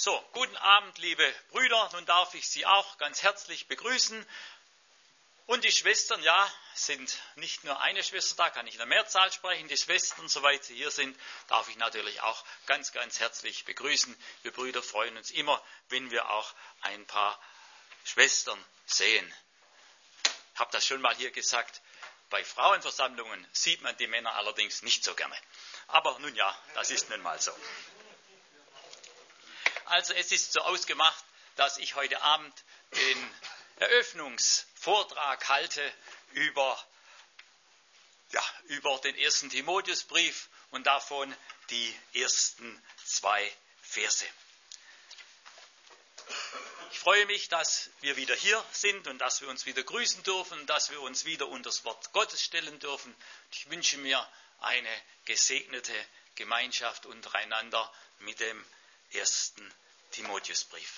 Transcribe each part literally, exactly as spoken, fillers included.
So, guten Abend, liebe Brüder. Nun darf ich Sie auch ganz herzlich begrüßen. Und die Schwestern, ja, sind nicht nur eine Schwester da, kann ich in der Mehrzahl sprechen. Die Schwestern, soweit sie hier sind, darf ich natürlich auch ganz, ganz herzlich begrüßen. Wir Brüder freuen uns immer, wenn wir auch ein paar Schwestern sehen. Ich habe das schon mal hier gesagt, bei Frauenversammlungen sieht man die Männer allerdings nicht so gerne. Aber nun ja, das ist nun mal so. Also es ist so ausgemacht, dass ich heute Abend den Eröffnungsvortrag halte über, ja, über den ersten Timotheusbrief und davon die ersten zwei Verse. Ich freue mich, dass wir wieder hier sind und dass wir uns wieder grüßen dürfen, dass wir uns wieder unter das Wort Gottes stellen dürfen. Ich wünsche mir eine gesegnete Gemeinschaft untereinander mit dem ersten Timotheusbrief.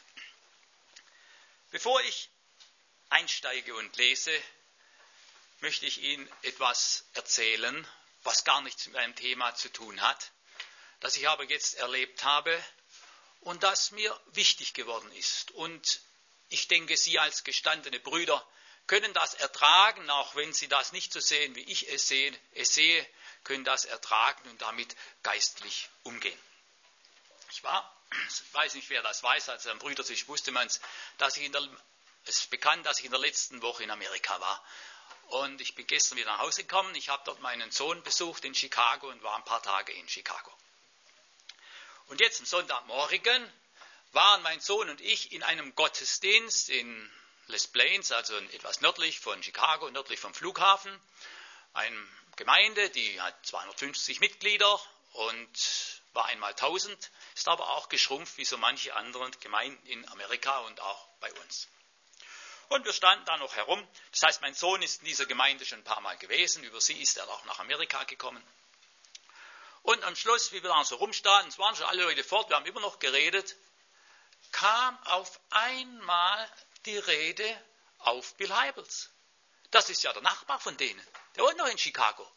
Bevor ich einsteige und lese, möchte ich Ihnen etwas erzählen, was gar nichts mit einem Thema zu tun hat, das ich aber jetzt erlebt habe und das mir wichtig geworden ist. Und ich denke, Sie als gestandene Brüder können das ertragen, auch wenn Sie das nicht so sehen, wie ich es sehe, es sehe können das ertragen und damit geistlich umgehen. Ich war, ich weiß nicht, wer das weiß, als am Brüdertisch wusste man es, dass ich in der, es ist bekannt, dass ich in der letzten Woche in Amerika war. Und ich bin gestern wieder nach Hause gekommen, ich habe dort meinen Sohn besucht in Chicago und war ein paar Tage in Chicago. Und jetzt am Sonntagmorgen waren mein Sohn und ich in einem Gottesdienst in Les Plaines, also etwas nördlich von Chicago, nördlich vom Flughafen. Eine Gemeinde, die hat zweihundertfünfzig Mitglieder und war einmal tausend, ist aber auch geschrumpft wie so manche anderen Gemeinden in Amerika und auch bei uns. Und wir standen da noch herum. Das heißt, mein Sohn ist in dieser Gemeinde schon ein paar Mal gewesen. Über sie ist er auch nach Amerika gekommen. Und am Schluss, wie wir da so rumstanden, es waren schon alle Leute fort, wir haben immer noch geredet, kam auf einmal die Rede auf Bill Hybels. Das ist ja der Nachbar von denen. Der wohnt noch in Chicago.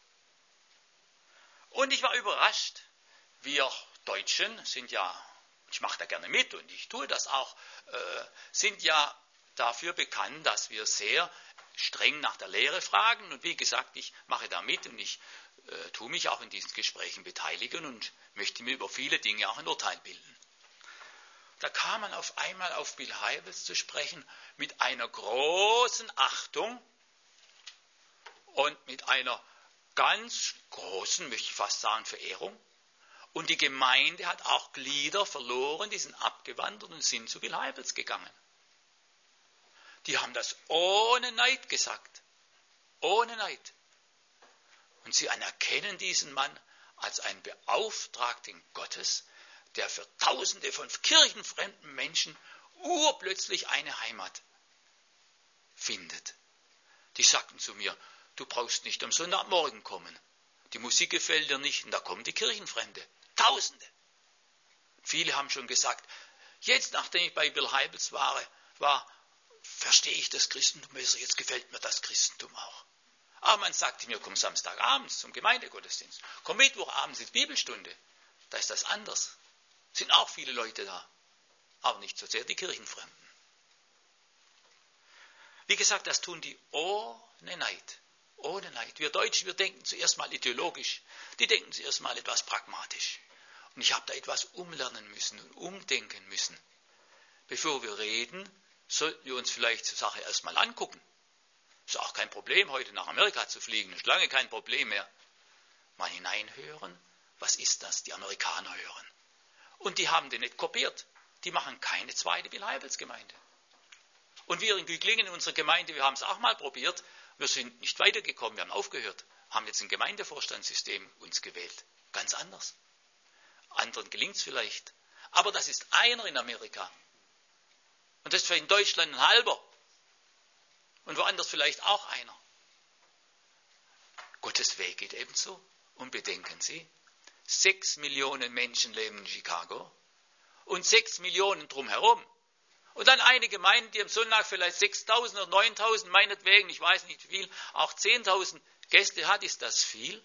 Und ich war überrascht. Wir Deutschen sind ja, ich mache da gerne mit und ich tue das auch, äh, sind ja dafür bekannt, dass wir sehr streng nach der Lehre fragen. Und wie gesagt, ich mache da mit und ich äh, tue mich auch in diesen Gesprächen beteiligen und möchte mir über viele Dinge auch ein Urteil bilden. Da kam man auf einmal auf Bill Hybels zu sprechen mit einer großen Achtung und mit einer ganz großen, möchte ich fast sagen, Verehrung. Und die Gemeinde hat auch Glieder verloren, die sind abgewandert und sind zu Bill Hybels gegangen. Die haben das ohne Neid gesagt. Ohne Neid. Und sie anerkennen diesen Mann als einen Beauftragten Gottes, der für Tausende von kirchenfremden Menschen urplötzlich eine Heimat findet. Die sagten zu mir, du brauchst nicht am Sonntagmorgen kommen. Die Musik gefällt dir nicht und da kommen die Kirchenfremde. Tausende. Viele haben schon gesagt, jetzt nachdem ich bei Bill Hybels war, war, verstehe ich das Christentum besser, jetzt gefällt mir das Christentum auch. Aber man sagte mir, komm Samstagabends zum Gemeindegottesdienst, komm Mittwochabends ins Bibelstunde. Da ist das anders. Sind auch viele Leute da, aber nicht so sehr die Kirchenfremden. Wie gesagt, das tun die ohne Neid. Ohne Neid. Wir Deutschen, wir denken zuerst mal ideologisch, die denken zuerst mal etwas pragmatisch. Und ich habe da etwas umlernen müssen und umdenken müssen. Bevor wir reden, sollten wir uns vielleicht die Sache erstmal angucken. Ist auch kein Problem, heute nach Amerika zu fliegen, ist lange kein Problem mehr. Mal hineinhören, was ist das, die Amerikaner hören. Und die haben den nicht kopiert. Die machen keine zweite Bill Hybels Gemeinde. Und wir in Güglingen, in unserer Gemeinde, wir haben es auch mal probiert. Wir sind nicht weitergekommen, wir haben aufgehört. Haben jetzt ein Gemeindevorstandssystem uns gewählt. Ganz anders. Anderen gelingt es vielleicht. Aber das ist einer in Amerika. Und das ist vielleicht in Deutschland ein halber. Und woanders vielleicht auch einer. Gottes Weg geht ebenso. Und bedenken Sie, sechs Millionen Menschen leben in Chicago und sechs Millionen drumherum. Und dann eine Gemeinde, die am Sonntag vielleicht sechstausend oder neuntausend, meinetwegen, ich weiß nicht wie viel, auch zehntausend Gäste hat, ist das viel?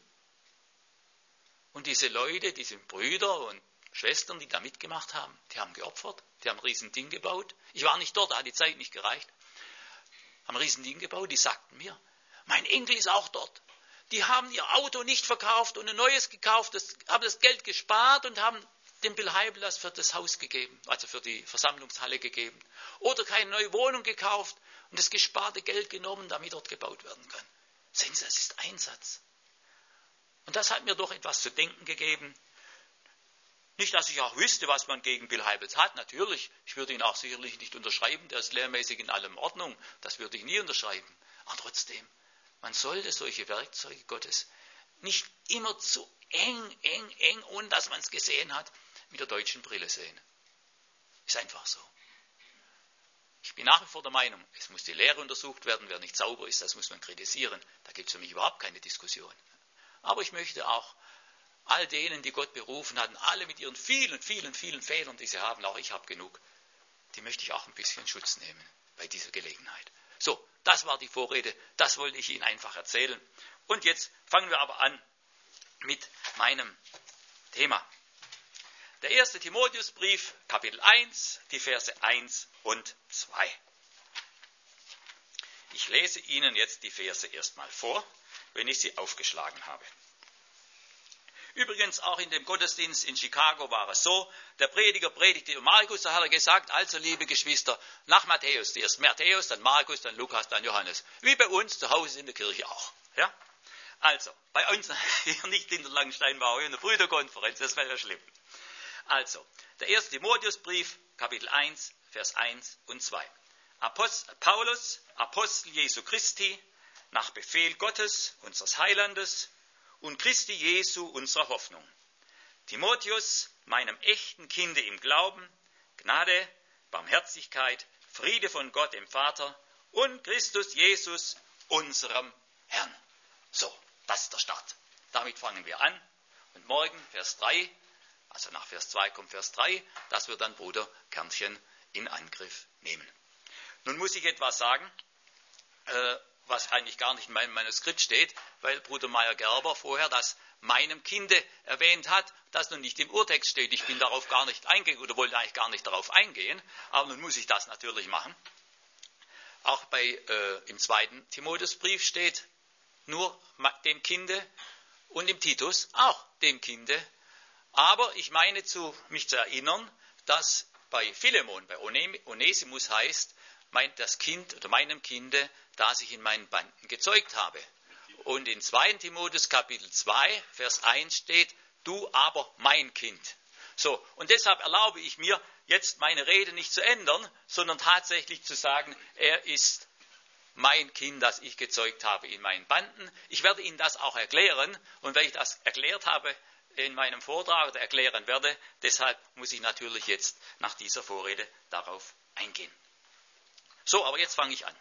Und diese Leute, diese Brüder und Schwestern, die da mitgemacht haben, die haben geopfert, die haben ein Riesending gebaut. Ich war nicht dort, da hat die Zeit nicht gereicht. Haben ein Riesending gebaut, die sagten mir, mein Enkel ist auch dort. Die haben ihr Auto nicht verkauft und ein neues gekauft, das, haben das Geld gespart und haben dem Bill Heibel das für das Haus gegeben, also für die Versammlungshalle gegeben. Oder keine neue Wohnung gekauft und das gesparte Geld genommen, damit dort gebaut werden kann. Sehen Sie, das ist Einsatz. Und das hat mir doch etwas zu denken gegeben. Nicht, dass ich auch wüsste, was man gegen Bill Heibels hat, natürlich. Ich würde ihn auch sicherlich nicht unterschreiben, der ist lehrmäßig in allem Ordnung. Das würde ich nie unterschreiben. Aber trotzdem, man sollte solche Werkzeuge Gottes nicht immer zu eng, eng, eng, ohne dass man es gesehen hat, mit der deutschen Brille sehen. Ist einfach so. Ich bin nach wie vor der Meinung, es muss die Lehre untersucht werden, wer nicht sauber ist, das muss man kritisieren. Da gibt es für mich überhaupt keine Diskussion. Aber ich möchte auch all denen, die Gott berufen hatten, alle mit ihren vielen, vielen, vielen Fehlern, die sie haben, auch ich habe genug, die möchte ich auch ein bisschen Schutz nehmen bei dieser Gelegenheit. So, das war die Vorrede, das wollte ich Ihnen einfach erzählen. Und jetzt fangen wir aber an mit meinem Thema. Der erste Timotheusbrief, Kapitel eins, die Verse eins und zwei. Ich lese Ihnen jetzt die Verse erstmal vor, wenn ich sie aufgeschlagen habe. Übrigens auch in dem Gottesdienst in Chicago war es so, der Prediger predigte über Markus, da hat er gesagt, also liebe Geschwister, nach Matthäus, erst Matthäus, dann Markus, dann Lukas, dann Johannes. Wie bei uns zu Hause in der Kirche auch. Ja? Also, bei uns hier nicht in der Langenstein war in der Brüderkonferenz, das wäre ja schlimm. Also, der erste Timotheusbrief, Kapitel eins, Vers eins und zwei. Apostel, Paulus, Apostel Jesu Christi, nach Befehl Gottes, unseres Heilandes, und Christi Jesu, unserer Hoffnung. Timotheus, meinem echten Kinde im Glauben, Gnade, Barmherzigkeit, Friede von Gott, dem Vater, und Christus Jesus, unserem Herrn. So, das ist der Start. Damit fangen wir an. Und morgen, Vers drei, also nach Vers zwei kommt Vers drei, das wird dann Bruder Kernchen in Angriff nehmen. Nun muss ich etwas sagen, äh, was eigentlich gar nicht in meinem Manuskript steht, weil Bruder Meyer-Gerber vorher das meinem Kinde erwähnt hat, das nun nicht im Urtext steht. Ich bin darauf gar nicht eingegangen oder wollte eigentlich gar nicht darauf eingehen, aber nun muss ich das natürlich machen. Auch bei, äh, im zweiten Timotheusbrief steht nur dem Kinde und im Titus auch dem Kinde. Aber ich meine zu, mich zu erinnern, dass bei Philemon, bei Onesimus heißt, mein, das Kind oder meinem Kinde, das ich in meinen Banden gezeugt habe. Und in zweiten Timotheus Kapitel zwei, Vers eins steht, du aber mein Kind. So, und deshalb erlaube ich mir, jetzt meine Rede nicht zu ändern, sondern tatsächlich zu sagen, er ist mein Kind, das ich gezeugt habe in meinen Banden. Ich werde Ihnen das auch erklären, und wenn ich das erklärt habe in meinem Vortrag oder erklären werde, deshalb muss ich natürlich jetzt nach dieser Vorrede darauf eingehen. So, aber jetzt fange ich an.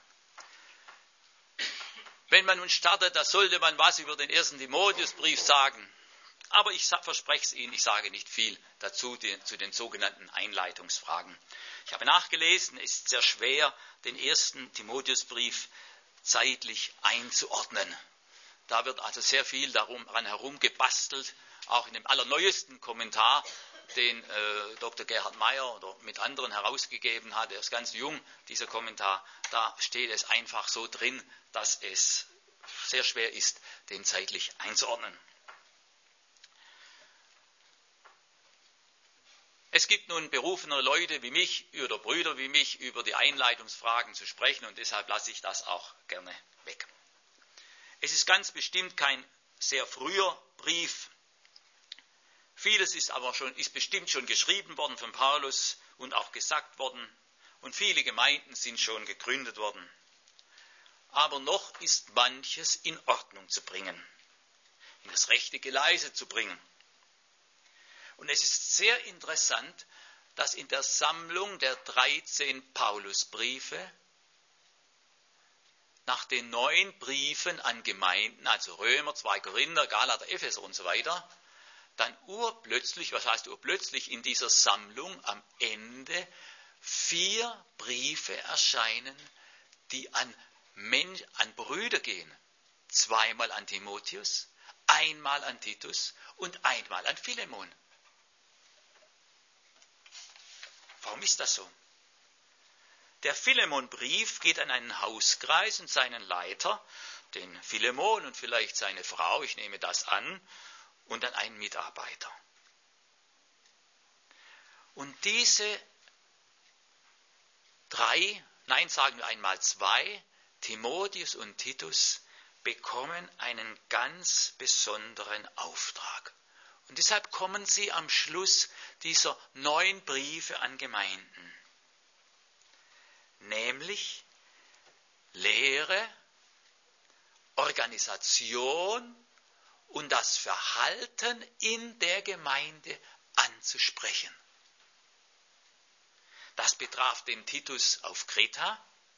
Wenn man nun startet, da sollte man was über den ersten Timotheusbrief sagen. Aber ich verspreche es Ihnen, ich sage nicht viel dazu, die, zu den sogenannten Einleitungsfragen. Ich habe nachgelesen, es ist sehr schwer, den ersten Timotheusbrief zeitlich einzuordnen. Da wird also sehr viel darum, daran herumgebastelt, auch in dem allerneuesten Kommentar, den äh, Doktor Gerhard Meyer oder mit anderen herausgegeben hat, er ist ganz jung, dieser Kommentar, da steht es einfach so drin, dass es sehr schwer ist, den zeitlich einzuordnen. Es gibt nun berufene Leute wie mich oder Brüder wie mich, über die Einleitungsfragen zu sprechen, und deshalb lasse ich das auch gerne weg. Es ist ganz bestimmt kein sehr früher Brief. Vieles ist aber schon, ist bestimmt schon geschrieben worden von Paulus und auch gesagt worden, und viele Gemeinden sind schon gegründet worden. Aber noch ist manches in Ordnung zu bringen, in das rechte Geleise zu bringen. Und es ist sehr interessant, dass in der Sammlung der dreizehn Paulusbriefe nach den neun Briefen an Gemeinden, also Römer, zwei Korinther, Galater, Epheser und so weiter, dann urplötzlich, was heißt urplötzlich, in dieser Sammlung am Ende vier Briefe erscheinen, die an, Mensch, an Brüder gehen. Zweimal an Timotheus, einmal an Titus und einmal an Philemon. Warum ist das so? Der Philemon-Brief geht an einen Hauskreis und seinen Leiter, den Philemon und vielleicht seine Frau, ich nehme das an, und an einen Mitarbeiter. Und diese drei, nein, sagen wir einmal zwei, Timotheus und Titus, bekommen einen ganz besonderen Auftrag. Und deshalb kommen sie am Schluss dieser neun Briefe an Gemeinden. Nämlich Lehre, Organisation und das Verhalten in der Gemeinde anzusprechen. Das betraf den Titus auf Kreta,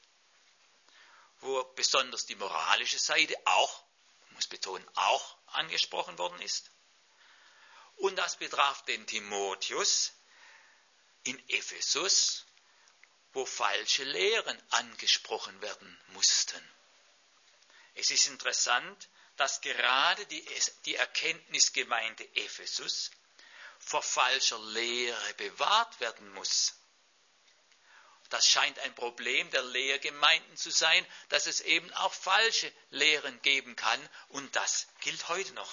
wo besonders die moralische Seite auch, ich muss betonen, auch angesprochen worden ist. Und das betraf den Timotheus in Ephesus, wo falsche Lehren angesprochen werden mussten. Es ist interessant, dass gerade die, die Erkenntnisgemeinde Ephesus vor falscher Lehre bewahrt werden muss. Das scheint ein Problem der Lehrgemeinden zu sein, dass es eben auch falsche Lehren geben kann, und das gilt heute noch.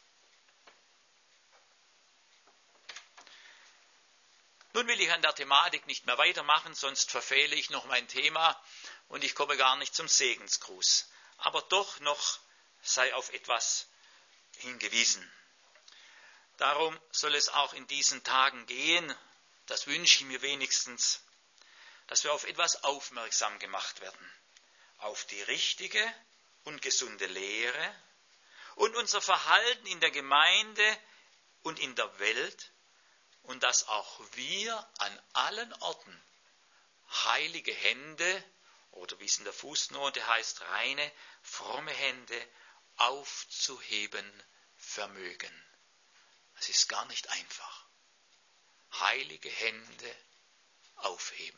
Nun will ich an der Thematik nicht mehr weitermachen, sonst verfehle ich noch mein Thema und ich komme gar nicht zum Segensgruß. Aber doch noch sei auf etwas hingewiesen. Darum soll es auch in diesen Tagen gehen, das wünsche ich mir wenigstens, dass wir auf etwas aufmerksam gemacht werden, auf die richtige und gesunde Lehre und unser Verhalten in der Gemeinde und in der Welt, und dass auch wir an allen Orten heilige Hände, oder wie es in der Fußnote heißt, reine, fromme Hände aufzuheben vermögen. Es ist gar nicht einfach. Heilige Hände aufheben.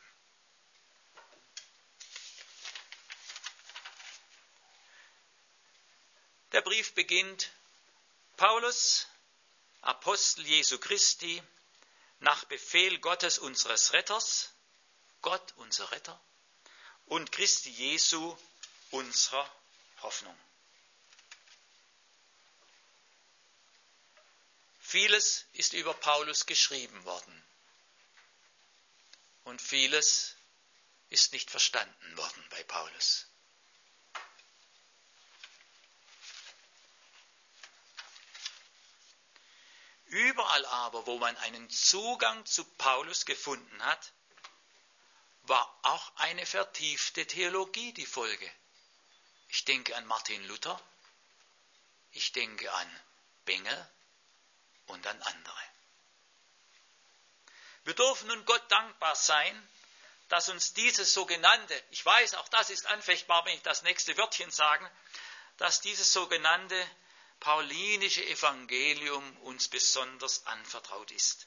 Der Brief beginnt: Paulus, Apostel Jesu Christi, nach Befehl Gottes unseres Retters, Gott unser Retter, und Christi Jesu unserer Hoffnung. Vieles ist über Paulus geschrieben worden und vieles ist nicht verstanden worden bei Paulus. Überall aber, wo man einen Zugang zu Paulus gefunden hat, war auch eine vertiefte Theologie die Folge. Ich denke an Martin Luther, ich denke an Bengel und an andere. Wir dürfen nun Gott dankbar sein, dass uns dieses sogenannte, ich weiß, auch das ist anfechtbar, wenn ich das nächste Wörtchen sage, dass dieses sogenannte paulinische Evangelium uns besonders anvertraut ist.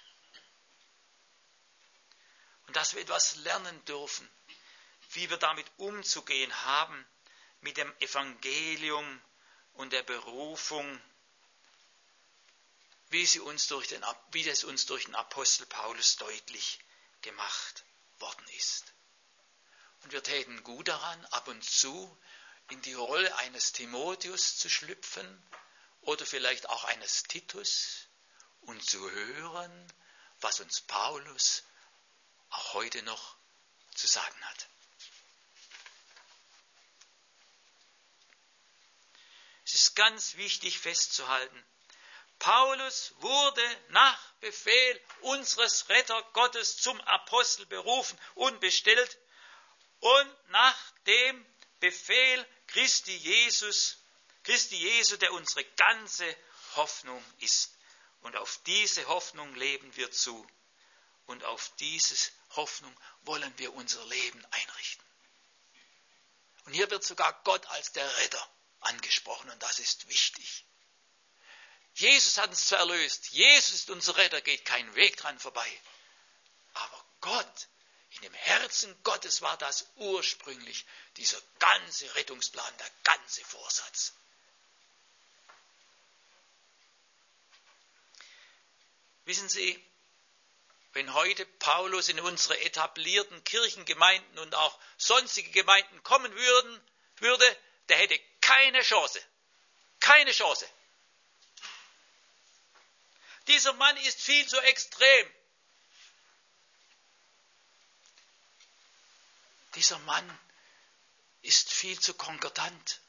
Und dass wir etwas lernen dürfen, wie wir damit umzugehen haben, mit dem Evangelium und der Berufung, wie, sie uns durch den, wie das uns durch den Apostel Paulus deutlich gemacht worden ist. Und wir täten gut daran, ab und zu in die Rolle eines Timotheus zu schlüpfen oder vielleicht auch eines Titus und zu hören, was uns Paulus auch heute noch zu sagen hat. Es ist ganz wichtig festzuhalten, Paulus wurde nach Befehl unseres Retter Gottes zum Apostel berufen und bestellt und nach dem Befehl Christi Jesus, Christi Jesu, der unsere ganze Hoffnung ist. Und auf diese Hoffnung leben wir zu. Und auf diese Hoffnung wollen wir unser Leben einrichten. Und hier wird sogar Gott als der Retter angesprochen, und das ist wichtig. Jesus hat uns zwar erlöst, Jesus ist unser Retter, geht kein Weg dran vorbei. Aber Gott, in dem Herzen Gottes war das ursprünglich, dieser ganze Rettungsplan, der ganze Vorsatz. Wissen Sie, wenn heute Paulus in unsere etablierten Kirchengemeinden und auch sonstige Gemeinden kommen würden, würde, der hätte keine Chance. Keine Chance. Dieser Mann ist viel zu extrem. Dieser Mann ist viel zu konkordant.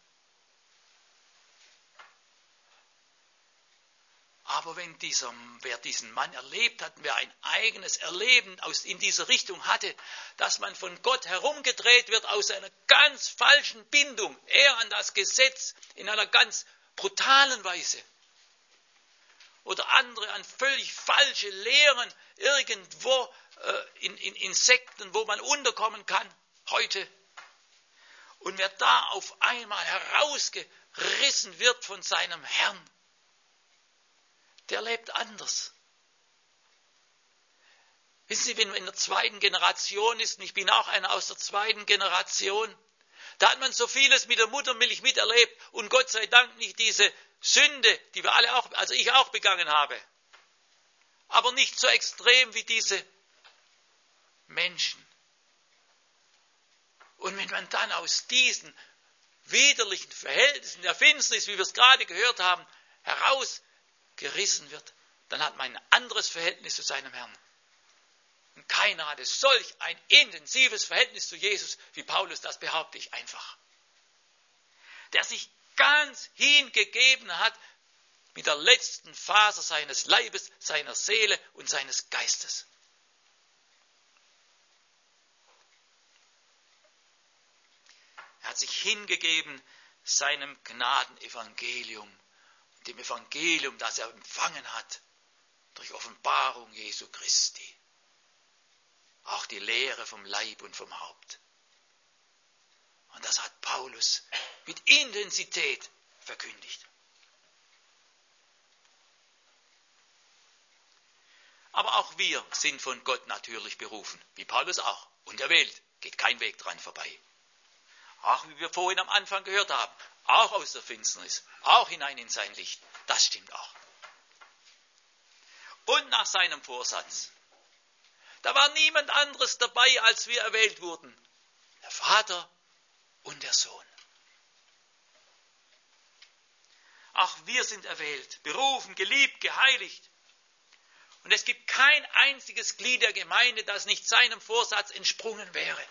Aber wenn dieser, wer diesen Mann erlebt hat, wer ein eigenes Erleben aus, in dieser Richtung hatte, dass man von Gott herumgedreht wird aus einer ganz falschen Bindung, er an das Gesetz in einer ganz brutalen Weise, oder andere an völlig falsche Lehren irgendwo äh, in, in, in Sekten, wo man unterkommen kann, heute. Und wer da auf einmal herausgerissen wird von seinem Herrn, der lebt anders. Wissen Sie, wenn man in der zweiten Generation ist, und ich bin auch einer aus der zweiten Generation, da hat man so vieles mit der Muttermilch miterlebt und Gott sei Dank nicht diese Sünde, die wir alle auch, also ich auch begangen habe, aber nicht so extrem wie diese Menschen. Und wenn man dann aus diesen widerlichen Verhältnissen der Finsternis, wie wir es gerade gehört haben, herausgerissen wird, dann hat man ein anderes Verhältnis zu seinem Herrn. Und keiner hatte solch ein intensives Verhältnis zu Jesus wie Paulus, das behaupte ich einfach. Der sich ganz hingegeben hat mit der letzten Faser seines Leibes, seiner Seele und seines Geistes. Er hat sich hingegeben seinem Gnadenevangelium, dem Evangelium, das er empfangen hat durch Offenbarung Jesu Christi. Auch die Lehre vom Leib und vom Haupt. Und das hat Paulus mit Intensität verkündigt. Aber auch wir sind von Gott natürlich berufen, wie Paulus auch, und erwählt, geht kein Weg dran vorbei. Auch wie wir vorhin am Anfang gehört haben, auch aus der Finsternis, auch hinein in sein Licht, das stimmt auch. Und nach seinem Vorsatz, da war niemand anderes dabei, als wir erwählt wurden, der Vater und der Sohn. Auch wir sind erwählt, berufen, geliebt, geheiligt. Und es gibt kein einziges Glied der Gemeinde, das nicht seinem Vorsatz entsprungen wäre.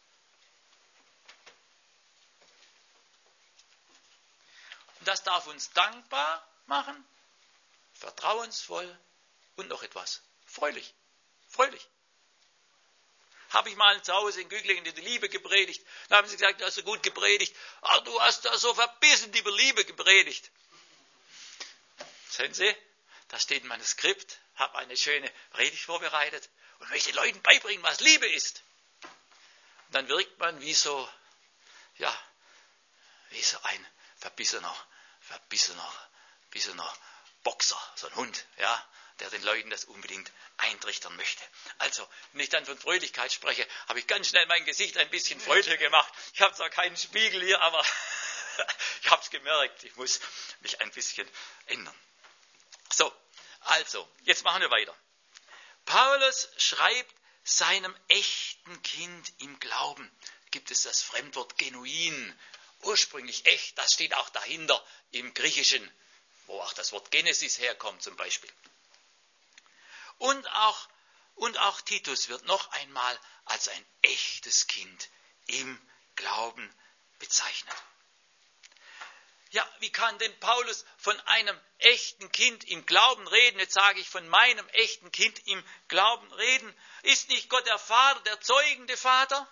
Und das darf uns dankbar machen, vertrauensvoll und noch etwas, freudig, freudig. Habe ich mal zu Hause in Güglingen die Liebe gepredigt. Da haben sie gesagt, du hast so gut gepredigt. Aber du hast da so verbissen über Liebe gepredigt. Sehen Sie, da steht in meinem Skript, habe eine schöne Predigt vorbereitet und möchte den Leuten beibringen, was Liebe ist. Und dann wirkt man wie so, ja, wie so ein verbissener, verbissener, verbissener Boxer, so ein Hund, ja, der den Leuten das unbedingt eintrichtern möchte. Also, wenn ich dann von Fröhlichkeit spreche, habe ich ganz schnell mein Gesicht ein bisschen fröhlicher gemacht. Ich habe zwar keinen Spiegel hier, aber ich habe es gemerkt, ich muss mich ein bisschen ändern. So, also, jetzt machen wir weiter. Paulus schreibt seinem echten Kind im Glauben. Gibt es das Fremdwort genuin, ursprünglich echt, das steht auch dahinter im Griechischen, wo auch das Wort Genesis herkommt zum Beispiel. Und auch, und auch Titus wird noch einmal als ein echtes Kind im Glauben bezeichnet. Ja, wie kann denn Paulus von einem echten Kind im Glauben reden? Jetzt sage ich von meinem echten Kind im Glauben reden. Ist nicht Gott der Vater, der zeugende Vater?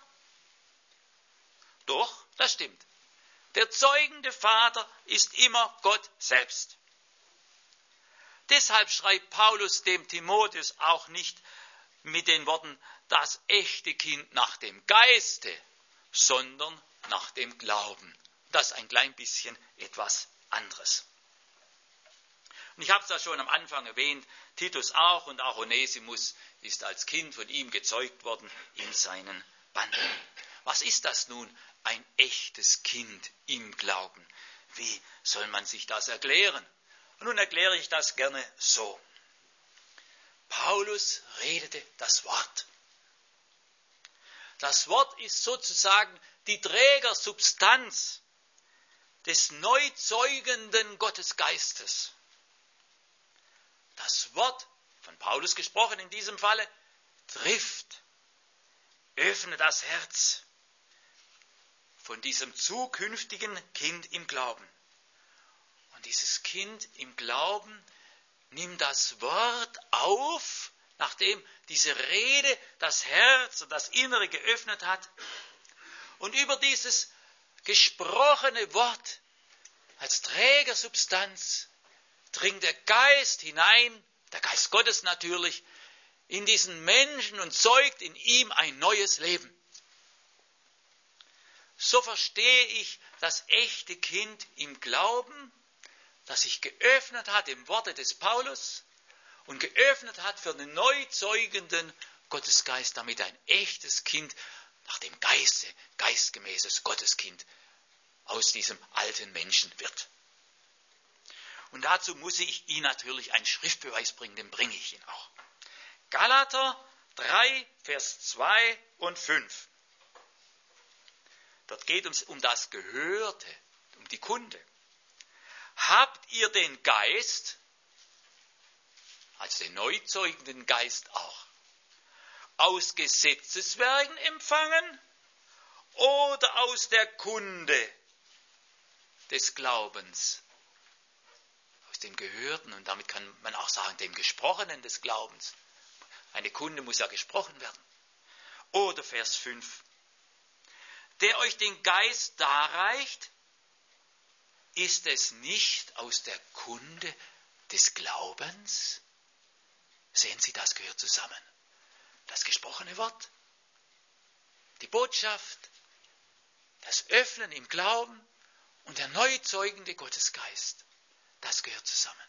Doch, das stimmt. Der zeugende Vater ist immer Gott selbst. Deshalb schreibt Paulus dem Timotheus auch nicht mit den Worten, das echte Kind nach dem Geiste, sondern nach dem Glauben. Das ist ein klein bisschen etwas anderes. Und ich habe es ja schon am Anfang erwähnt, Titus auch und auch Onesimus ist als Kind von ihm gezeugt worden in seinen Banden. Was ist das nun, ein echtes Kind im Glauben? Wie soll man sich das erklären? Und nun erkläre ich das gerne so. Paulus redete das Wort. Das Wort ist sozusagen die Trägersubstanz des neuzeugenden Gottesgeistes. Das Wort, von Paulus gesprochen in diesem Falle, trifft, öffnet das Herz von diesem zukünftigen Kind im Glauben. Und dieses Kind im Glauben nimmt das Wort auf, nachdem diese Rede das Herz und das Innere geöffnet hat. Und über dieses gesprochene Wort als Trägersubstanz dringt der Geist hinein, der Geist Gottes natürlich, in diesen Menschen und zeugt in ihm ein neues Leben. So verstehe ich das echte Kind im Glauben, das sich geöffnet hat im Worte des Paulus und geöffnet hat für den neuzeugenden Gottesgeist, damit ein echtes Kind nach dem Geiste, geistgemäßes Gotteskind aus diesem alten Menschen wird. Und dazu muss ich Ihnen natürlich einen Schriftbeweis bringen, den bringe ich Ihnen auch. Galater drei, Vers zwei und fünf. Dort geht es um das Gehörte, um die Kunde. Habt ihr den Geist, also den neuzeugenden Geist auch, aus Gesetzeswerken empfangen oder aus der Kunde des Glaubens? Aus dem Gehörten, und damit kann man auch sagen, dem Gesprochenen des Glaubens. Eine Kunde muss ja gesprochen werden. Oder Vers fünf. Der euch den Geist darreicht, ist es nicht aus der Kunde des Glaubens? Sehen Sie, das gehört zusammen. Das gesprochene Wort, die Botschaft, das Öffnen im Glauben und der neuzeugende Gottesgeist. Das gehört zusammen.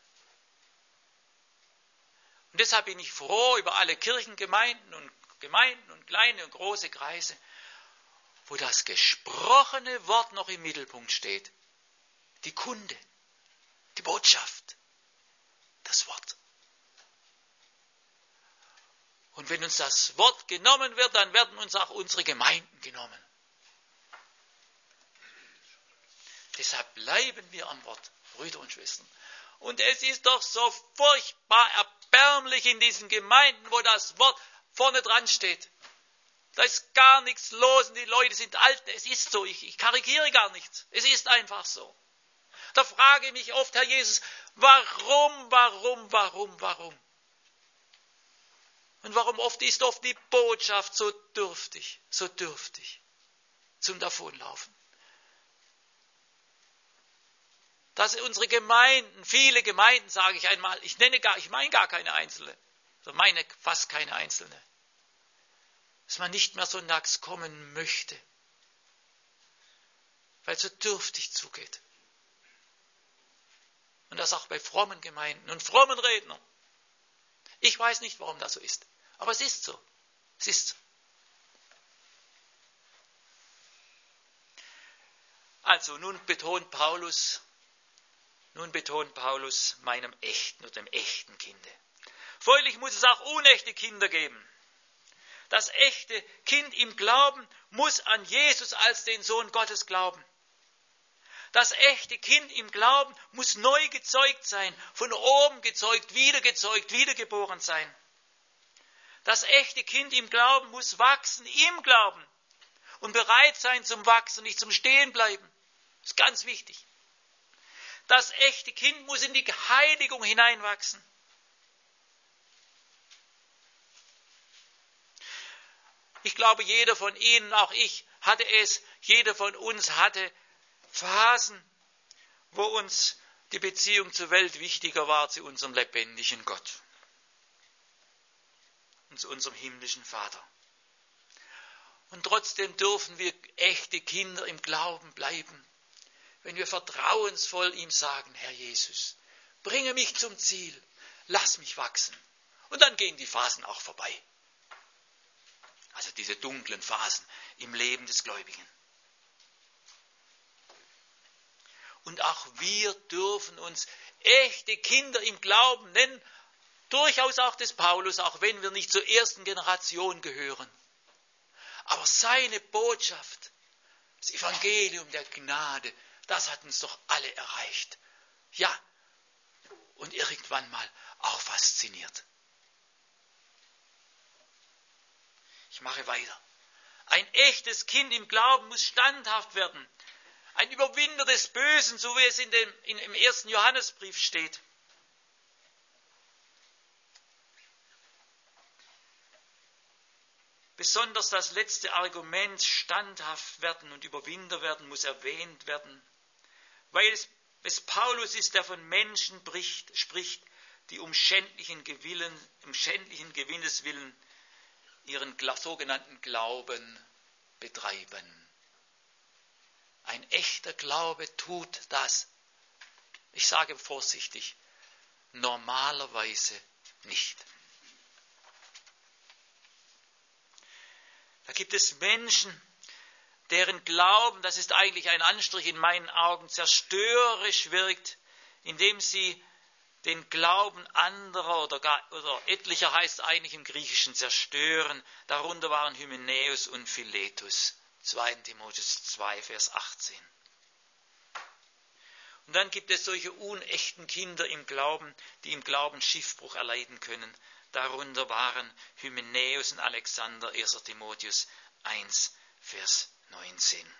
Und deshalb bin ich froh über alle Kirchengemeinden und Gemeinden und kleine und große Kreise, wo das gesprochene Wort noch im Mittelpunkt steht. Die Kunde, die Botschaft, das Wort. Und wenn uns das Wort genommen wird, dann werden uns auch unsere Gemeinden genommen. Deshalb bleiben wir am Wort, Brüder und Schwestern. Und es ist doch so furchtbar erbärmlich in diesen Gemeinden, wo das Wort vorne dran steht. Da ist gar nichts los und die Leute sind alt. Es ist so, ich, ich karikiere gar nichts. Es ist einfach so. Da frage ich mich oft, Herr Jesus, warum, warum, warum, warum? Und warum oft ist oft die Botschaft so dürftig, so dürftig zum Davonlaufen? Dass unsere Gemeinden, viele Gemeinden, sage ich einmal, ich nenne gar, ich meine gar keine einzelne, also meine fast keine einzelne, dass man nicht mehr sonntags kommen möchte, weil es so dürftig zugeht. Und das auch bei frommen Gemeinden und frommen Rednern. Ich weiß nicht, warum das so ist, aber es ist so. Es ist so. Also nun betont Paulus, nun betont Paulus meinem echten oder dem echten Kinde. Folglich muss es auch unechte Kinder geben. Das echte Kind im Glauben muss an Jesus als den Sohn Gottes glauben. Das echte Kind im Glauben muss neu gezeugt sein, von oben gezeugt, wiedergezeugt, wiedergeboren sein. Das echte Kind im Glauben muss wachsen im Glauben und bereit sein zum Wachsen, nicht zum Stehenbleiben. Das ist ganz wichtig. Das echte Kind muss in die Heiligung hineinwachsen. Ich glaube, jeder von Ihnen, auch ich, hatte es, jeder von uns hatte Phasen, wo uns die Beziehung zur Welt wichtiger war, zu unserem lebendigen Gott und zu unserem himmlischen Vater. Und trotzdem dürfen wir echte Kinder im Glauben bleiben, wenn wir vertrauensvoll ihm sagen, Herr Jesus, bringe mich zum Ziel, lass mich wachsen. Und dann gehen die Phasen auch vorbei. Also diese dunklen Phasen im Leben des Gläubigen. Und auch wir dürfen uns echte Kinder im Glauben nennen, Durchaus auch des Paulus, auch wenn wir nicht zur ersten Generation gehören. Aber seine Botschaft, das Evangelium der Gnade, das hat uns doch alle erreicht. Ja, und irgendwann mal auch fasziniert. Ich mache weiter. Ein echtes Kind im Glauben muss standhaft werden. Ein Überwinder des Bösen, so wie es in dem, in, im ersten Johannesbrief steht. Besonders das letzte Argument, standhaft werden und Überwinder werden, muss erwähnt werden, weil es, es Paulus ist, der von Menschen bricht, spricht, die um schändlichen, Gewillen, um schändlichen Gewinnes willen ihren sogenannten Glauben betreiben. Ein echter Glaube tut das, ich sage vorsichtig, normalerweise nicht. Da gibt es Menschen, deren Glauben, das ist eigentlich ein Anstrich in meinen Augen, zerstörerisch wirkt, indem sie den Glauben anderer oder, gar, oder etlicher heißt eigentlich im Griechischen zerstören. Darunter waren Hymenäus und Philetus. zweiter Timotheus zwei, Vers achtzehn. Und dann gibt es solche unechten Kinder im Glauben, die im Glauben Schiffbruch erleiden können. Darunter waren Hymenäus und Alexander, erster Timotheus eins, Vers neunzehn.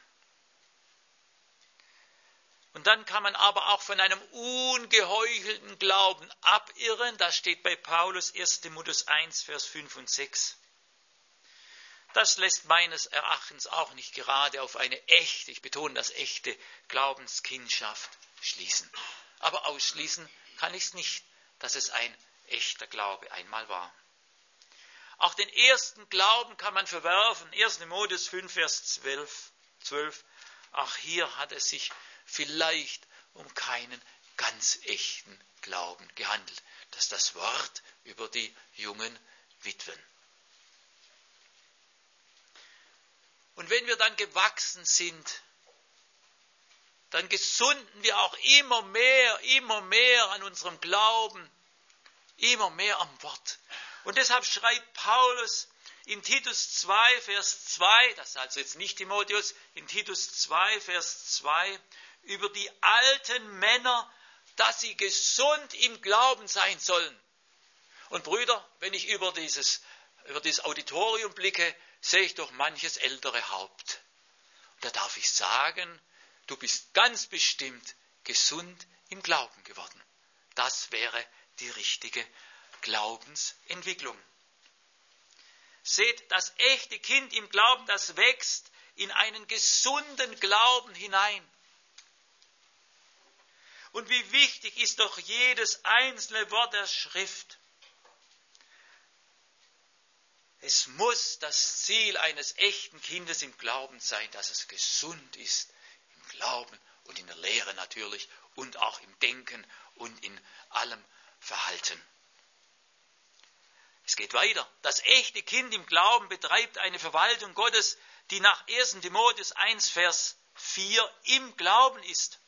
Und dann kann man aber auch von einem ungeheuchelten Glauben abirren. Das steht bei Paulus, erster Timotheus eins, Vers fünf und sechs. Das lässt meines Erachtens auch nicht gerade auf eine echte, ich betone das echte, Glaubenskindschaft schließen. Aber ausschließen kann ich es nicht, dass es ein echter Glaube einmal war. Auch den ersten Glauben kann man verwerfen. erster Timotheus fünf, Vers zwölf. Auch hier hat es sich vielleicht um keinen ganz echten Glauben gehandelt. Das ist das Wort über die jungen Witwen. Und wenn wir dann gewachsen sind, dann gesunden wir auch immer mehr, immer mehr an unserem Glauben, immer mehr am Wort. Und deshalb schreibt Paulus in Titus zwei, Vers zwei, das ist also jetzt nicht Timotheus, in Titus zwei, Vers zwei, über die alten Männer, dass sie gesund im Glauben sein sollen. Und Brüder, wenn ich über dieses, über dieses Auditorium blicke, sehe ich doch manches ältere Haupt. Und da darf ich sagen, du bist ganz bestimmt gesund im Glauben geworden. Das wäre die richtige Glaubensentwicklung. Seht, das echte Kind im Glauben, das wächst in einen gesunden Glauben hinein. Und wie wichtig ist doch jedes einzelne Wort der Schrift. Es muss das Ziel eines echten Kindes im Glauben sein, dass es gesund ist im Glauben und in der Lehre natürlich und auch im Denken und in allem Verhalten. Es geht weiter. Das echte Kind im Glauben betreibt eine Verwaltung Gottes, die nach erster Timotheus eins, Vers vier im Glauben ist.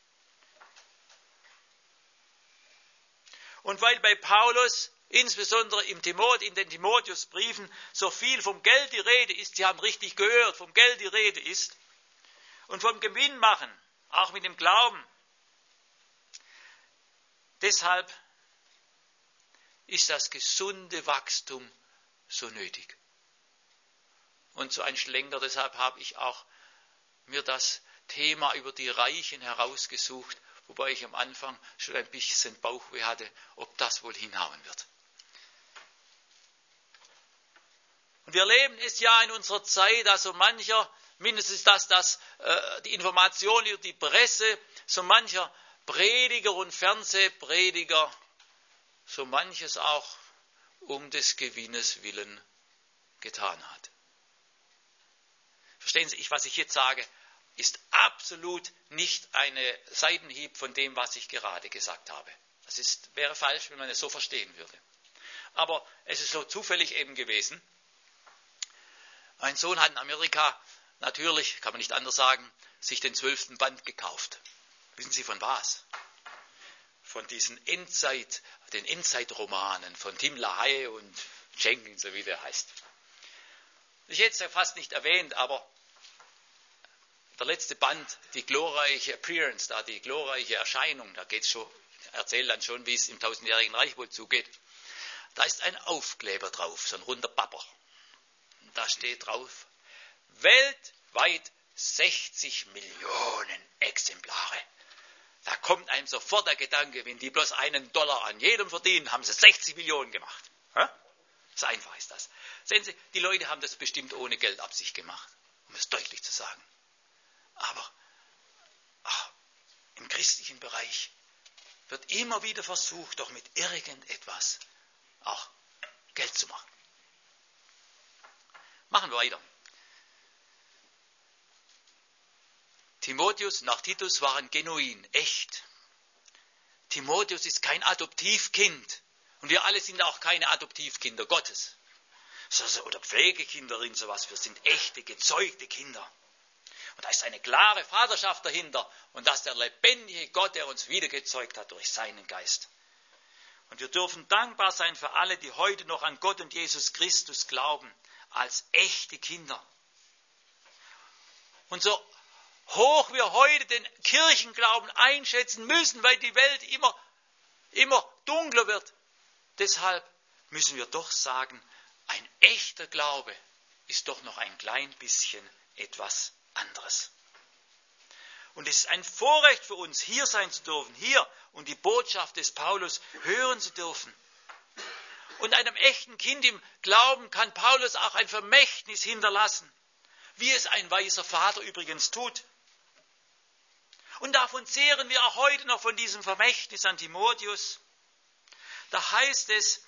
Und weil bei Paulus, insbesondere im Timoth, in den Timotheusbriefen, so viel vom Geld die Rede ist, Sie haben richtig gehört, vom Geld die Rede ist, und vom Gewinn machen, auch mit dem Glauben. Deshalb ist das gesunde Wachstum so nötig. Und so ein Schlenker, deshalb habe ich auch mir das Thema über die Reichen herausgesucht, wobei ich am Anfang schon ein bisschen Bauchweh hatte, ob das wohl hinhauen wird. Und wir erleben es ja in unserer Zeit, dass so mancher, mindestens das, das äh, die Information über die Presse, so mancher Prediger und Fernsehprediger, so manches auch um des Gewinnes willen getan hat. Verstehen Sie, was ich jetzt sage, ist absolut nicht eine Seitenhieb von dem, was ich gerade gesagt habe. Das ist, wäre falsch, wenn man es so verstehen würde. Aber es ist so zufällig eben gewesen. Mein Sohn hat in Amerika natürlich, kann man nicht anders sagen, sich den zwölften Band gekauft. Wissen Sie von was? von diesen Endzeit, den Endzeitromanen von Tim LaHaye und Jenkins, so wie der heißt. Ich hätte es ja fast nicht erwähnt, aber der letzte Band, die glorreiche Appearance, da die glorreiche Erscheinung, da geht's schon, erzählt dann schon, wie es im tausendjährigen Reich wohl zugeht. Da ist ein Aufkleber drauf, so ein runder Papper. Da steht drauf, weltweit sechzig Millionen Exemplare. Da kommt einem sofort der Gedanke, wenn die bloß einen Dollar an jedem verdienen, haben sie sechzig Millionen gemacht. So einfach ist das. Sehen Sie, die Leute haben das bestimmt ohne Geldabsicht gemacht, um es deutlich zu sagen. Aber ach, im christlichen Bereich wird immer wieder versucht, doch mit irgendetwas auch Geld zu machen. Machen wir weiter. Timotheus nach Titus waren genuin, echt. Timotheus ist kein Adoptivkind. Und wir alle sind auch keine Adoptivkinder Gottes. Oder Pflegekinder und sowas. Wir sind echte, gezeugte Kinder. Und da ist eine klare Vaterschaft dahinter. Und das ist der lebendige Gott, der uns wiedergezeugt hat durch seinen Geist. Und wir dürfen dankbar sein für alle, die heute noch an Gott und Jesus Christus glauben, als echte Kinder. Und so hoch wir heute den Kirchenglauben einschätzen müssen, weil die Welt immer, immer dunkler wird, deshalb müssen wir doch sagen, ein echter Glaube ist doch noch ein klein bisschen etwas anderes. Und es ist ein Vorrecht für uns, hier sein zu dürfen, hier und die Botschaft des Paulus hören zu dürfen. Und einem echten Kind im Glauben kann Paulus auch ein Vermächtnis hinterlassen, wie es ein weiser Vater übrigens tut. Und davon zehren wir auch heute noch von diesem Vermächtnis an Timotheus. Da heißt es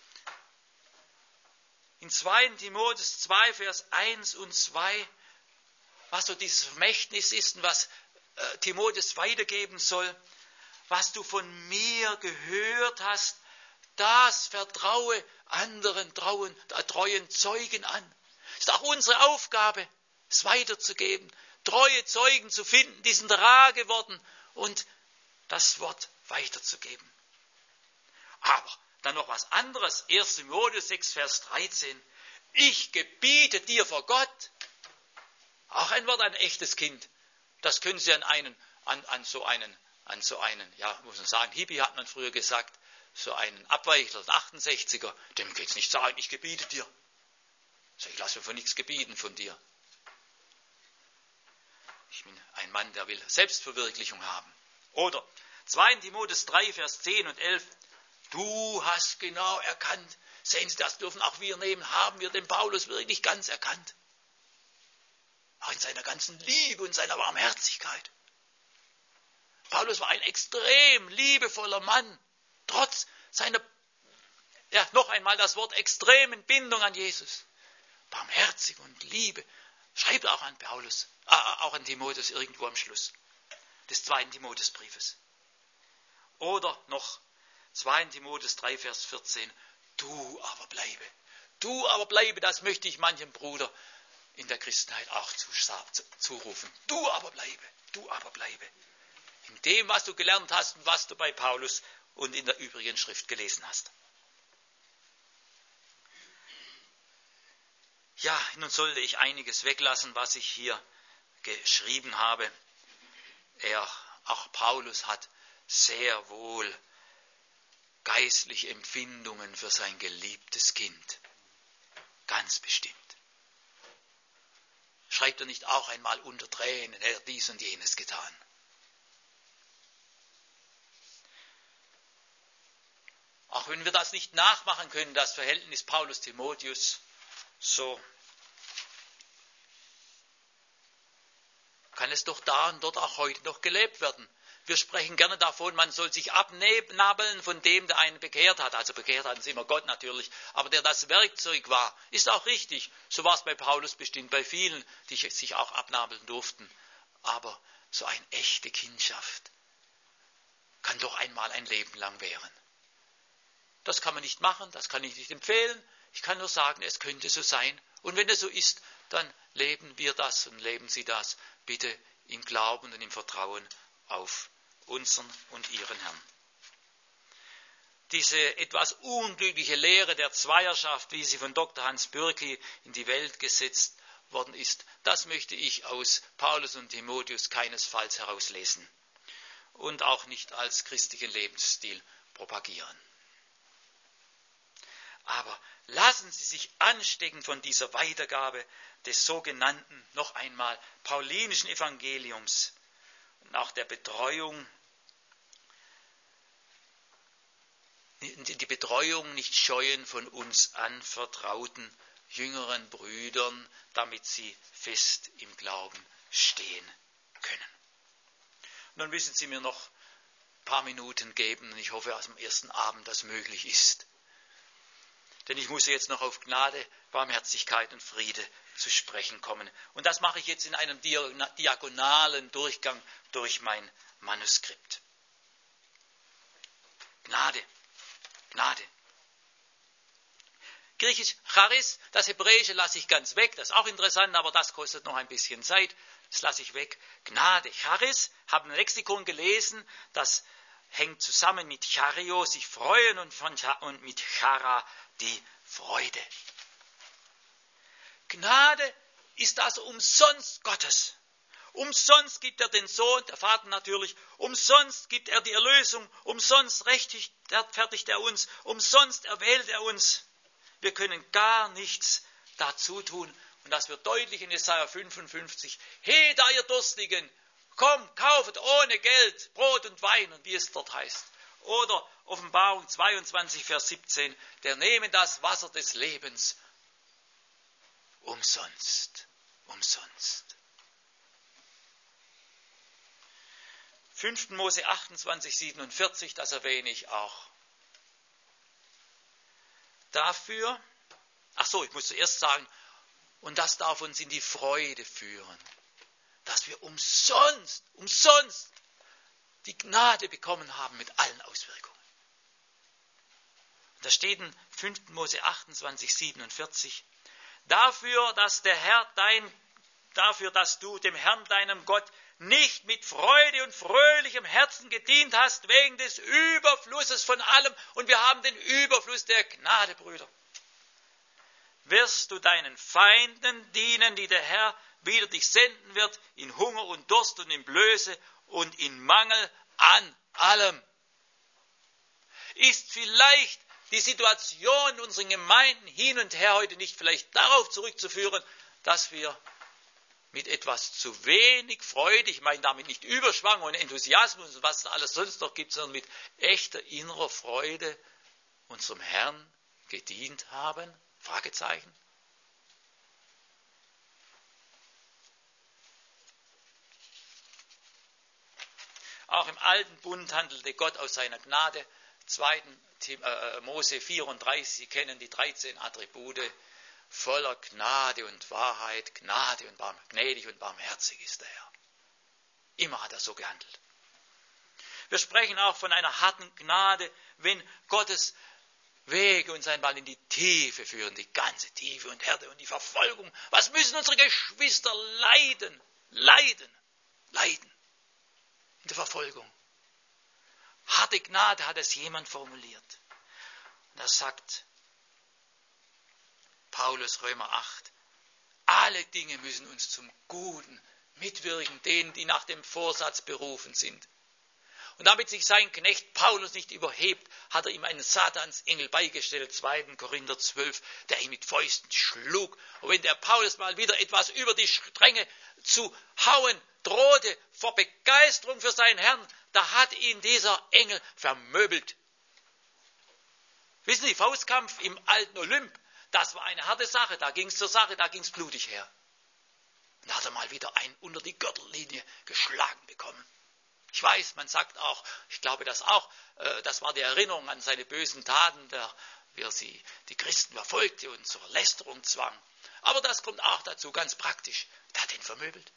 in zweiten Timotheus zwei, Vers eins und zwei, was so dieses Vermächtnis ist und was äh, Timotheus weitergeben soll. Was du von mir gehört hast, das vertraue anderen trauen, äh, treuen Zeugen an. Es ist auch unsere Aufgabe, es weiterzugeben, treue Zeugen zu finden, die sind rar geworden und das Wort weiterzugeben. Aber dann noch was anderes. erster Timotheus sechs, Vers dreizehn. Ich gebiete dir vor Gott. Auch ein Wort, ein echtes Kind. Das können Sie an einen, an, an so einen, an so einen, ja, muss man sagen, Hippie hat man früher gesagt, so einen Abweichler, einen achtundsechziger, dem geht es nicht sagen, ich gebiete dir. So, ich lasse mir von nichts gebieten von dir. Ich bin ein Mann, der will Selbstverwirklichung haben. Oder zweiter Timotheus drei, Vers zehn und elf. Du hast genau erkannt. Sehen Sie, das dürfen auch wir nehmen. Haben wir den Paulus wirklich ganz erkannt? Auch in seiner ganzen Liebe und seiner Barmherzigkeit. Paulus war ein extrem liebevoller Mann. Trotz seiner, ja, noch einmal das Wort extremen Bindung an Jesus. Barmherzig und Liebe. Schreibt auch an Paulus, äh, auch an Timotheus irgendwo am Schluss des zweiten Timotheusbriefes. Oder noch zweiter Timotheus drei, Vers vierzehn. Du aber bleibe. Du aber bleibe, das möchte ich manchem Bruder in der Christenheit auch zurufen. Du aber bleibe. Du aber bleibe. In dem, was du gelernt hast und was du bei Paulus und in der übrigen Schrift gelesen hast. Ja, nun sollte ich einiges weglassen, was ich hier geschrieben habe. Er, auch Paulus hat sehr wohl geistliche Empfindungen für sein geliebtes Kind. Ganz bestimmt. Schreibt er nicht auch einmal unter Tränen, er hat dies und jenes getan. Auch wenn wir das nicht nachmachen können, das Verhältnis Paulus-Timotheus, so kann es doch da und dort auch heute noch gelebt werden. Wir sprechen gerne davon, man soll sich abnabeln von dem, der einen bekehrt hat. Also bekehrt hat uns immer Gott natürlich, aber der das Werkzeug war, ist auch richtig. So war es bei Paulus bestimmt bei vielen, die sich auch abnabeln durften. Aber so eine echte Kindschaft kann doch einmal ein Leben lang währen. Das kann man nicht machen, das kann ich nicht empfehlen. Ich kann nur sagen, es könnte so sein. Und wenn es so ist, dann leben wir das und leben Sie das bitte im Glauben und im Vertrauen auf unseren und Ihren Herrn. diese etwas unglückliche Lehre der Zweierschaft, wie sie von Doktor Hans Bürki in die Welt gesetzt worden ist, das möchte ich aus Paulus und Timotheus keinesfalls herauslesen und auch nicht als christlichen Lebensstil propagieren. Aber lassen Sie sich anstecken von dieser Weitergabe des sogenannten, noch einmal, paulinischen Evangeliums und auch der Betreuung, die Betreuung nicht scheuen von uns anvertrauten jüngeren Brüdern, damit sie fest im Glauben stehen können. Nun müssen Sie mir noch ein paar Minuten geben und ich hoffe, aus dem ersten Abend das möglich ist. Denn ich muss jetzt noch auf Gnade, Barmherzigkeit und Friede zu sprechen kommen. Und das mache ich jetzt in einem diagonalen Durchgang durch mein Manuskript. Gnade, Gnade. Griechisch Charis, das Hebräische lasse ich ganz weg, das ist auch interessant, aber das kostet noch ein bisschen Zeit, das lasse ich weg. Gnade, Charis, habe ein Lexikon gelesen, das hängt zusammen mit Chario, sich freuen, und, von, und mit Chara, die Freude. Gnade ist das umsonst Gottes. Umsonst gibt er den Sohn, der Vater natürlich, umsonst gibt er die Erlösung, umsonst rechtfertigt er uns, umsonst erwählt er uns. Wir können gar nichts dazu tun. Und das wird deutlich in Jesaja fünfundfünfzig. He, da ihr Durstigen, komm, kauft ohne Geld Brot und Wein, und wie es dort heißt. Oder Offenbarung zweiundzwanzig, Vers siebzehn, der nehme das Wasser des Lebens umsonst, umsonst. fünften Mose achtundzwanzig, siebenundvierzig, das erwähne ich auch. Dafür, ach so, ich muss zuerst sagen, und das darf uns in die Freude führen, dass wir umsonst, umsonst die Gnade bekommen haben mit allen Auswirkungen. Da steht in fünften Mose achtundzwanzig, siebenundvierzig, dafür, dass der Herr dein, dafür, dass du dem Herrn deinem Gott nicht mit Freude und fröhlichem Herzen gedient hast, wegen des Überflusses von allem, und wir haben den Überfluss der Gnade, Brüder, wirst du deinen Feinden dienen, die der Herr wieder dich senden wird, in Hunger und Durst und in Blöße und in Mangel an allem. Ist vielleicht die Situation in unseren Gemeinden hin und her heute nicht vielleicht darauf zurückzuführen, dass wir mit etwas zu wenig Freude, ich meine damit nicht Überschwang und Enthusiasmus und was es alles sonst noch gibt, sondern mit echter innerer Freude unserem Herrn gedient haben? Fragezeichen. Auch im alten Bund handelte Gott aus seiner Gnade. zweiten Mose vierunddreißig, Sie kennen die dreizehn Attribute. Voller Gnade und Wahrheit, Gnade und Barm, gnädig und barmherzig ist der Herr. Immer hat er so gehandelt. Wir sprechen auch von einer harten Gnade, wenn Gottes Wege uns einmal in die Tiefe führen, die ganze Tiefe und Härte und die Verfolgung. Was müssen unsere Geschwister leiden, leiden, leiden in der Verfolgung? Harte Gnade hat es jemand formuliert. Und er sagt, Paulus, Römer acht, alle Dinge müssen uns zum Guten mitwirken, denen, die nach dem Vorsatz berufen sind. Und damit sich sein Knecht Paulus nicht überhebt, hat er ihm einen Satansengel beigestellt, zweiten Korinther zwölf, der ihn mit Fäusten schlug. Und wenn der Paulus mal wieder etwas über die Stränge zu hauen drohte, vor Begeisterung für seinen Herrn, da hat ihn dieser Engel vermöbelt. Wissen Sie, Faustkampf im alten Olymp, das war eine harte Sache, da ging es zur Sache, da ging es blutig her. Und da hat er mal wieder einen unter die Gürtellinie geschlagen bekommen. Ich weiß, man sagt auch, ich glaube das auch, äh, das war die Erinnerung an seine bösen Taten, der, wie er sie, die Christen verfolgte und zur Lästerung zwang. Aber das kommt auch dazu, ganz praktisch, der hat ihn vermöbelt.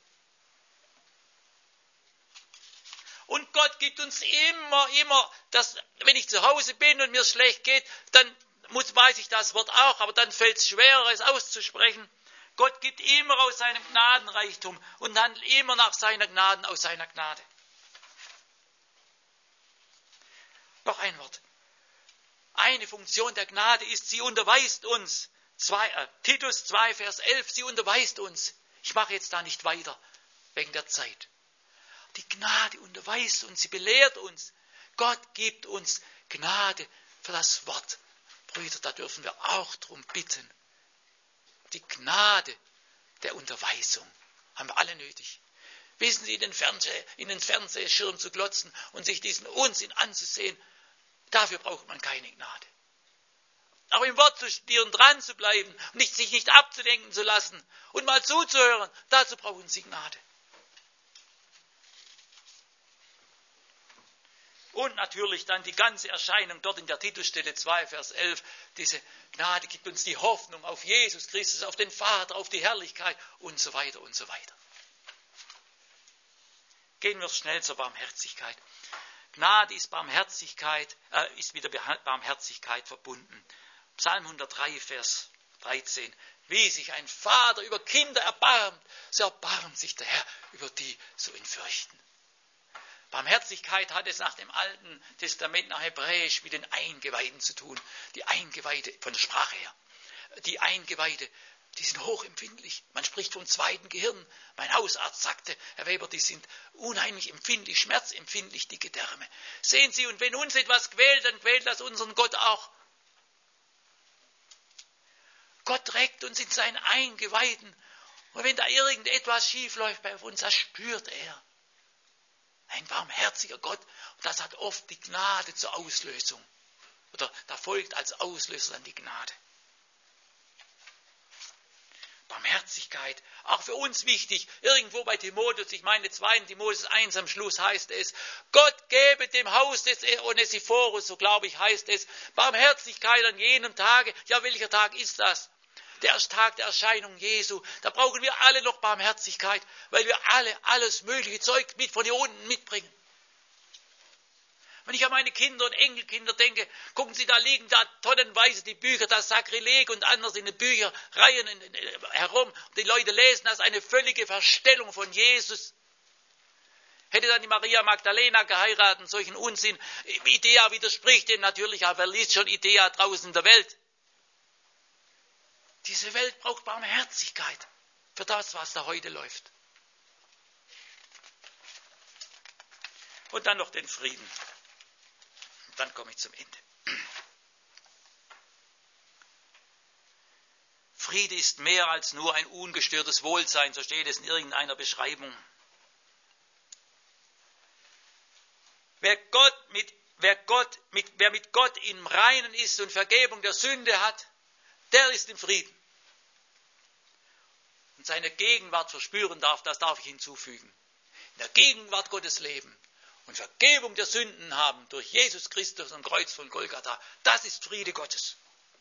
Und Gott gibt uns immer, immer, dass, wenn ich zu Hause bin und mir schlecht geht, dann muss, weiß ich das Wort auch, aber dann fällt es schwerer, es auszusprechen. Gott gibt immer aus seinem Gnadenreichtum und handelt immer nach seiner Gnaden, aus seiner Gnade. Noch ein Wort. Eine Funktion der Gnade ist, sie unterweist uns. Zwei, äh, Titus zwei, Vers elf, sie unterweist uns. Ich mache jetzt da nicht weiter, wegen der Zeit. Die Gnade unterweist uns, sie belehrt uns. Gott gibt uns Gnade für das Wort. Brüder, da dürfen wir auch drum bitten. Die Gnade der Unterweisung haben wir alle nötig. Wissen Sie, in den, Fernseh, in den Fernsehschirm zu glotzen und sich diesen Unsinn anzusehen, dafür braucht man keine Gnade. Aber im Wort zu studieren, dran zu bleiben, nicht, sich nicht abzudenken zu lassen und mal zuzuhören, dazu brauchen Sie Gnade. Und natürlich dann die ganze Erscheinung dort in der Titusstelle zwei, Vers elf. Diese Gnade gibt uns die Hoffnung auf Jesus Christus, auf den Vater, auf die Herrlichkeit und so weiter und so weiter. Gehen wir schnell zur Barmherzigkeit. Gnade ist Barmherzigkeit, äh, ist mit der Barmherzigkeit verbunden. Psalm hundertdrei, Vers dreizehn. Wie sich ein Vater über Kinder erbarmt, so erbarmt sich der Herr über die so ihn fürchten. Barmherzigkeit hat es nach dem Alten Testament, nach Hebräisch, mit den Eingeweiden zu tun. Die Eingeweide, von der Sprache her, die Eingeweide, die sind hochempfindlich. Man spricht vom zweiten Gehirn. Mein Hausarzt sagte, Herr Weber, die sind unheimlich empfindlich, schmerzempfindlich, die Gedärme. Sehen Sie, und wenn uns etwas quält, dann quält das unseren Gott auch. Gott trägt uns in seinen Eingeweiden. Und wenn da irgendetwas schief läuft bei uns, das spürt er. Ein barmherziger Gott. Und das hat oft die Gnade zur Auslösung. Oder da folgt als Auslöser dann die Gnade. Barmherzigkeit, auch für uns wichtig. Irgendwo bei Timotheus, ich meine zweiten Timotheus eins am Schluss heißt es, Gott gebe dem Haus des Onesiphorus, so glaube ich heißt es, Barmherzigkeit an jenem Tage. Ja, welcher Tag ist das? Der Tag der Erscheinung Jesu. Da brauchen wir alle noch Barmherzigkeit, weil wir alle alles mögliche Zeug mit von hier unten mitbringen. Wenn ich an meine Kinder und Enkelkinder denke, gucken Sie, da liegen da tonnenweise die Bücher, das Sakrileg und anders in den Bücherreihen herum. Und die Leute lesen das, eine völlige Verstellung von Jesus. Hätte dann die Maria Magdalena geheiratet, solchen Unsinn. Idea widerspricht dem natürlich, aber wer liest schon Idea draußen in der Welt? Diese Welt braucht Barmherzigkeit für das, was da heute läuft. Und dann noch den Frieden. Und dann komme ich zum Ende. Friede ist mehr als nur ein ungestörtes Wohlsein, so steht es in irgendeiner Beschreibung. Wer Gott mit, wer Gott mit, wer mit Gott im Reinen ist und Vergebung der Sünde hat, der ist im Frieden. Und seine Gegenwart verspüren darf, das darf ich hinzufügen. In der Gegenwart Gottes leben und Vergebung der Sünden haben durch Jesus Christus am Kreuz von Golgatha, das ist Friede Gottes.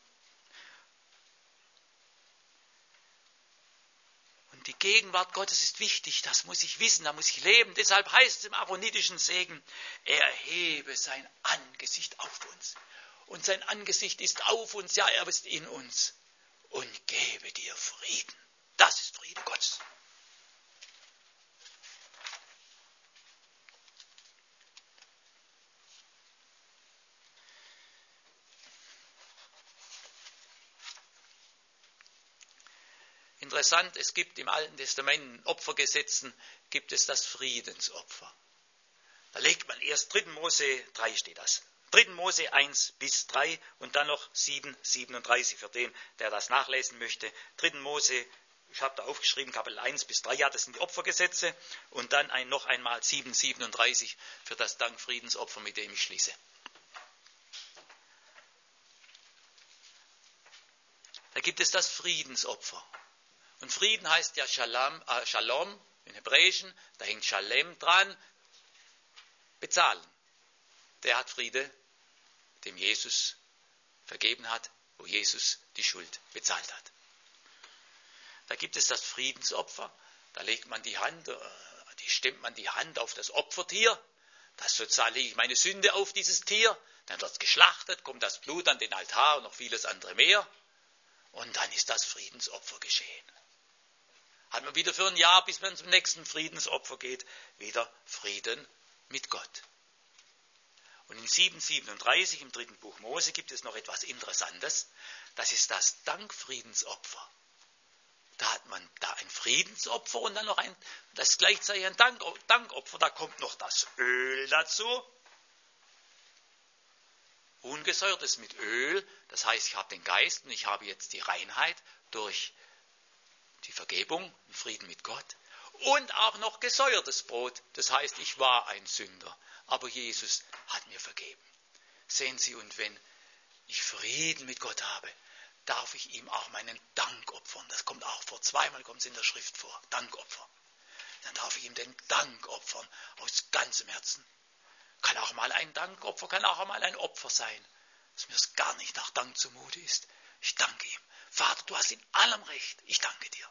Und die Gegenwart Gottes ist wichtig, das muss ich wissen, da muss ich leben. Deshalb heißt es im aaronitischen Segen, er erhebe sein Angesicht auf uns. Und sein Angesicht ist auf uns, ja, er ist in uns. Und gebe dir Frieden. Das ist Friede Gottes. Interessant, es gibt im Alten Testament in Opfergesetzen, gibt es das Friedensopfer. Da legt man erst dritten Mose drei steht das. dritten Mose eins bis drei und dann noch sieben, siebenunddreißig für den, der das nachlesen möchte. dritten Mose, ich habe da aufgeschrieben, Kapitel eins bis drei, ja, das sind die Opfergesetze. Und dann ein, noch einmal sieben, siebenunddreißig für das Dankfriedensopfer, mit dem ich schließe. Da gibt es das Friedensopfer. Und Frieden heißt ja Shalom, äh, Shalom im Hebräischen, da hängt Shalem dran, bezahlen. Der hat Friede, dem Jesus vergeben hat, wo Jesus die Schuld bezahlt hat. Da gibt es das Friedensopfer, da legt man die Hand, die stemmt man die Hand auf das Opfertier, das sozusagen lege ich meine Sünde auf dieses Tier, dann wird es geschlachtet, kommt das Blut an den Altar und noch vieles andere mehr und dann ist das Friedensopfer geschehen. Hat man wieder für ein Jahr, bis man zum nächsten Friedensopfer geht, wieder Frieden mit Gott. Und in sieben siebenunddreißig im dritten Buch Mose gibt es noch etwas Interessantes. Das ist das Dankfriedensopfer. Da hat man da ein Friedensopfer und dann noch ein, das ist gleichzeitig ein Dank, Dankopfer. Da kommt noch das Öl dazu. Ungesäuertes mit Öl. Das heißt, ich habe den Geist und ich habe jetzt die Reinheit durch die Vergebung, den Frieden mit Gott. Und auch noch gesäuertes Brot. Das heißt, ich war ein Sünder. Aber Jesus hat mir vergeben. Sehen Sie, und wenn ich Frieden mit Gott habe, darf ich ihm auch meinen Dank opfern. Das kommt auch vor, zweimal kommt es in der Schrift vor, Dankopfer. Dann darf ich ihm den Dank opfern, aus ganzem Herzen. Kann auch mal ein Dankopfer, kann auch mal ein Opfer sein, dass mir es gar nicht nach Dank zumute ist. Ich danke ihm. Vater, du hast in allem Recht. Ich danke dir.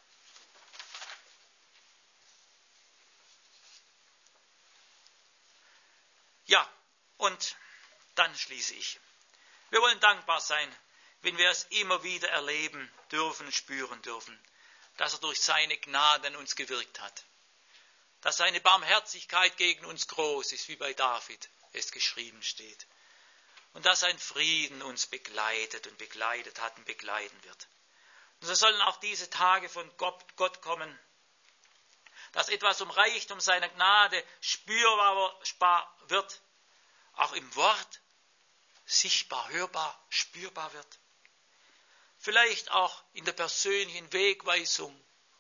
Ja, und dann schließe ich. Wir wollen dankbar sein, wenn wir es immer wieder erleben dürfen, spüren dürfen, dass er durch seine Gnade an uns gewirkt hat. Dass seine Barmherzigkeit gegen uns groß ist, wie bei David es geschrieben steht. Und dass sein Frieden uns begleitet und begleitet hat und begleiten wird. Und so sollen auch diese Tage von Gott kommen, dass etwas um Reichtum seiner Gnade spürbar wird, auch im Wort sichtbar, hörbar, spürbar wird. Vielleicht auch in der persönlichen Wegweisung.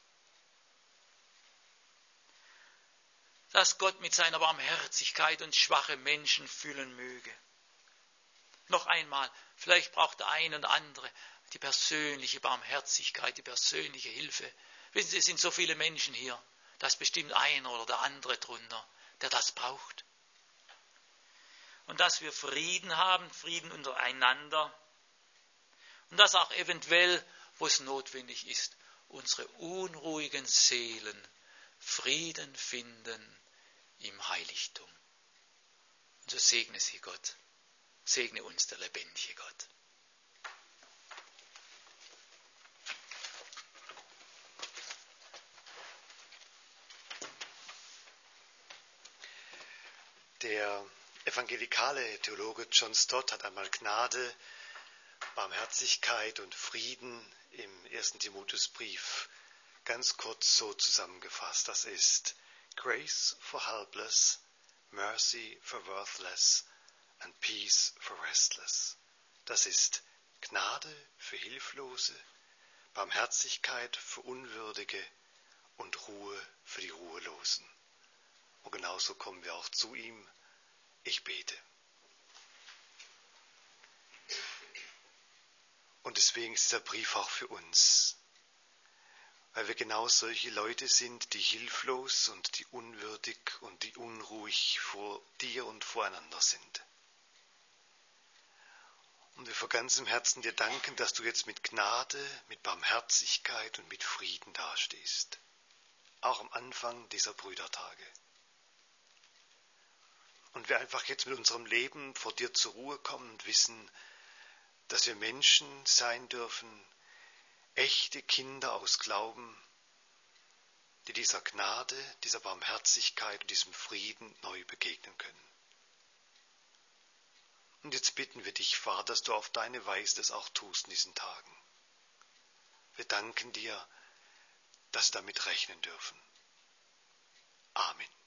Dass Gott mit seiner Barmherzigkeit uns schwache Menschen füllen möge. Noch einmal, vielleicht braucht der eine und andere die persönliche Barmherzigkeit, die persönliche Hilfe. Wissen Sie, es sind so viele Menschen hier, da ist bestimmt einer oder der andere drunter, der das braucht. Und dass wir Frieden haben, Frieden untereinander. Und dass auch eventuell, wo es notwendig ist, unsere unruhigen Seelen Frieden finden im Heiligtum. Und so segne sie Gott. Segne uns der lebendige Gott. Der evangelikale Theologe John Stott hat einmal Gnade, Barmherzigkeit und Frieden im ersten Timotheusbrief ganz kurz so zusammengefasst. Das ist Grace for helpless, Mercy for worthless and Peace for restless. Das ist Gnade für Hilflose, Barmherzigkeit für Unwürdige und Ruhe für die Ruhelosen. Und genauso kommen wir auch zu ihm. Ich bete. Und deswegen ist dieser Brief auch für uns, weil wir genau solche Leute sind, die hilflos und die unwürdig und die unruhig vor dir und voreinander sind. Und wir von ganzem Herzen dir danken, dass du jetzt mit Gnade, mit Barmherzigkeit und mit Frieden dastehst. Auch am Anfang dieser Brüdertage. Und wir einfach jetzt mit unserem Leben vor dir zur Ruhe kommen und wissen, dass wir Menschen sein dürfen, echte Kinder aus Glauben, die dieser Gnade, dieser Barmherzigkeit und diesem Frieden neu begegnen können. Und jetzt bitten wir dich, Vater, dass du auf deine Weise das auch tust in diesen Tagen. Wir danken dir, dass wir damit rechnen dürfen. Amen.